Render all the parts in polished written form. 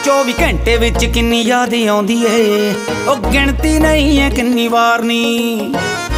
24 ਘੰਟੇ ਵਿੱਚ ਕਿੰਨੀ ਯਾਦ ਆਉਂਦੀ ਏ, ਉਹ ਗਿਣਤੀ ਨਹੀਂ ਹੈ ਕਿੰਨੀ ਵਾਰ ਨੀ।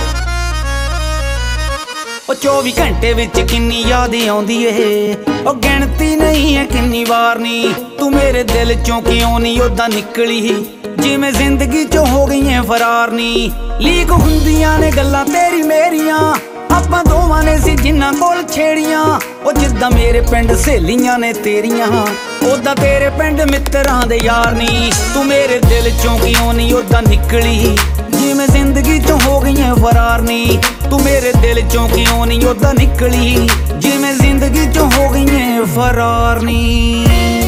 ਉਹ 24 ਘੰਟੇ ਵਿੱਚ ਕਿੰਨੀ ਯਾਦ ਆਉਂਦੀ ਏ, ਉਹ ਗਿਣਤੀ ਨਹੀਂ ਹੈ ਕਿੰਨੀ ਵਾਰ ਨੀ। ਤੂੰ ਮੇਰੇ ਦਿਲ ਚੋਂ ਕਿਉਂ ਨਹੀਂ ਉਦਾਂ ਨਿਕਲੀ, ਜਿਵੇਂ ਜ਼ਿੰਦਗੀ ਚੋਂ ਹੋ ਗਈਆਂ ਫਰਾਰ ਨੀ। ਲੀਕ ਹੁੰਦੀਆਂ ਨੇ ਗੱਲਾਂ ਤੇਰੀ ਮੇਰੀਆਂ, ਆਪਾਂ ਦੋਵਾਂ ਨੇ ਸੀ ਜਿੰਨਾਂ ਕੋਲ ਛੇੜੀਆਂ। ਉਹ ਜਿੱਦਾਂ ਮੇਰੇ ਪਿੰਡ ਸਹੇਲੀਆਂ ਨੇ ਤੇਰੀਆਂ, ਉਦਾਂ ਤੇਰੇ ਪਿੰਡ ਮਿੱਤਰਾਂ ਦੇ ਯਾਰ ਨੀ। ਤੂੰ ਮੇਰੇ ਦਿਲ ਚੋਂ ਕਿਉਂ ਨਹੀਂ ਉਦਾਂ ਨਿਕਲੀ, ਜਿਵੇਂ ਜ਼ਿੰਦਗੀ ਚੋਂ ਹੋ ਗਈਆਂ ਫਰਾਰ ਨੀ। ਤੂੰ ਮੇਰੇ ਦਿਲ ਚੋਂ ਕਿਉਂ ਨਹੀਂ ਉਦਾਂ ਨਿਕਲੀ, ਜਿਵੇਂ ਜ਼ਿੰਦਗੀ ਚੋਂ ਹੋ ਗਈਆਂ ਫਰਾਰ ਨੀ।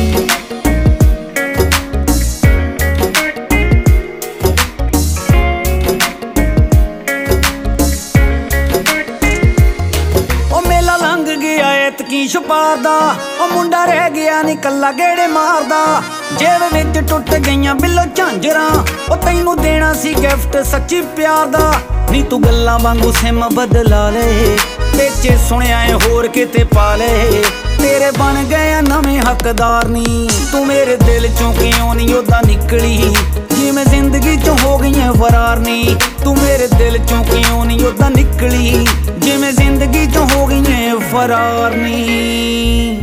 ਕੀ ਛੁਪਾਦਾ ਉਹ ਮੁੰਡਾ ਰਹਿ ਗਿਆ ਨੀ ਕੱਲਾ ਗੇੜੇ ਮਾਰਦਾ। ਜੇਬ ਵਿੱਚ ਟੁੱਟ ਗਈਆਂ ਬਿੱਲੋ ਝਾਂਜਰਾਂ, ਉਹ ਤੈਨੂੰ ਦੇਣਾ ਸੀ ਗਿਫਟ ਸੱਚੀ ਪਿਆਰ ਦਾ। ਨੀ ਤੂੰ ਗੱਲਾਂ ਵਾਂਗੂ ਸਿਮ ਬਦਲਾ ਲੈ, ਵਿੱਚ ਸੁਣਿਆ ਏ ਹੋਰ ਕਿਤੇ ਪਾ ਲੈ। ਤੇਰੇ ਬਣ ਗਏ ਨਵੇਂ ਹੱਕਦਾਰ ਨੀ। ਤੂੰ ਮੇਰੇ ਦਿਲ ਚੋਂ ਕਿਉਂ ਨਹੀਂ ਉਦਾਂ ਨਿਕਲੀ, ਜਿਵੇਂ ਜ਼ਿੰਦਗੀ ਚੋਂ ਹੋ ਗਈਆਂ ਫਰਾਰ ਨੀ। ਤੂੰ ਮੇਰੇ ਦਿਲ ਚੋਂ ਕਿਉਂ ਨਹੀਂ ਉਦਾਂ ਨਿਕਲੀ, ਜਿਵੇਂ ਜ਼ਿੰਦਗੀ ਚੋਂ ਹੋ ਗਈਆਂ ਫਰਾਰ ਨੀ।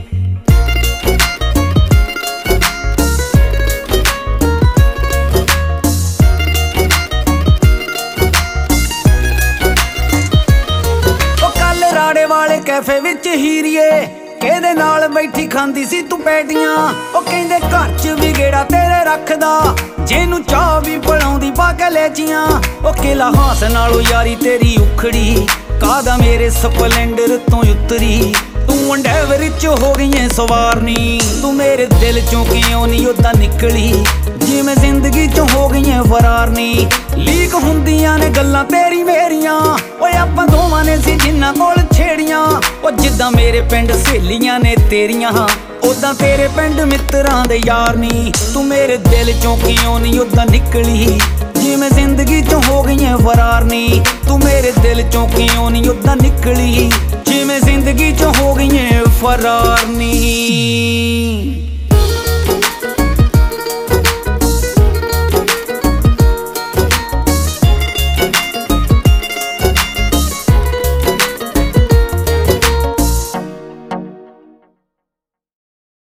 ਉਹ ਕੱਲ ਰਾੜੇ ਵਾਲੇ ਕੈਫੇ ਵਿੱਚ ਹੀਰੀਏ, ਕਿਹਦੇ ਨਾਲ ਬੈਠੀ ਖਾਂਦੀ ਸੀ ਤੂੰ ਪੈਟੀਆਂ। ਉਹ ਕਹਿੰਦੇ ਘਰ 'ਚ ਵੀ ਗੇੜਾ ਤੇਰੇ ਰੱਖਦਾ, ਜਿਹਨੂੰ ਚਾਹ ਵੀ ਪਿਲਾਉਂਦੀ ਪਾ ਕੇ ਲੈਚੀਆਂ। ਉਹ ਕਿਲਾ ਹਾਸ ਨਾਲੋਂ ਯਾਰੀ ਤੇਰੀ ਉਖੜੀ, ਕਾਹਦਾ ਮੇਰੇ ਸਪਲੈਂਡਰ ਤੋਂ ਉਤਰੀ। ਤੂੰ ਅੰਡੈਵਰ 'ਚ ਹੋ ਗਈਆਂ ਸਵਾਰ ਨੀ। ਤੂੰ ਮੇਰੇ ਦਿਲ ਚੋਂ ਕਿਉਂ ਨਹੀਂ ਉਦਾਂ ਨਿਕਲੀ, ਜਿਵੇਂ ਜ਼ਿੰਦਗੀ ਚੋਂ ਹੋ ਗਈਆਂ ਫਰਾਰ ਨੀ। ਲੀਕ ਹੁੰਦੀਆਂ ਨੇ ਗੱਲਾਂ ਤੇਰੀ ਮੇਰੀਆਂ, ਓਏ ਆਪਾਂ ਦੋਵਾਂ ਨੇ ਸੀ ਜਿੰਨਾਂ ਕੋਲ ਛੇੜੀਆਂ। ਉਹ ਜਿੱਦਾਂ ਮੇਰੇ ਪਿੰਡ ਸਹੇਲੀਆਂ ਨੇ ਤੇਰੀਆਂ, ਉਦਾਂ ਤੇਰੇ ਪਿੰਡ ਮਿੱਤਰਾਂ ਦੇ ਯਾਰ ਨੀ। ਤੂੰ ਮੇਰੇ ਦਿਲ ਚੋਂ ਕਿਉਂ ਨਹੀਂ ਉਦਾਂ ਨਿਕਲੀ, ਜਿਵੇਂ ਜ਼ਿੰਦਗੀ ਚੋਂ ਹੋ ਗਈਆਂ ਫਰਾਰ ਨੀ। ਤੂੰ ਮੇਰੇ ਦਿਲ ਚੋਂ ਕਿਉਂ ਨਹੀਂ ਉਦਾਂ ਨਿਕਲੀ, ਜਿਵੇਂ ਜ਼ਿੰਦਗੀ ਚੋਂ ਹੋ ਗਈਆਂ ਫਰਾਰ ਨੀ।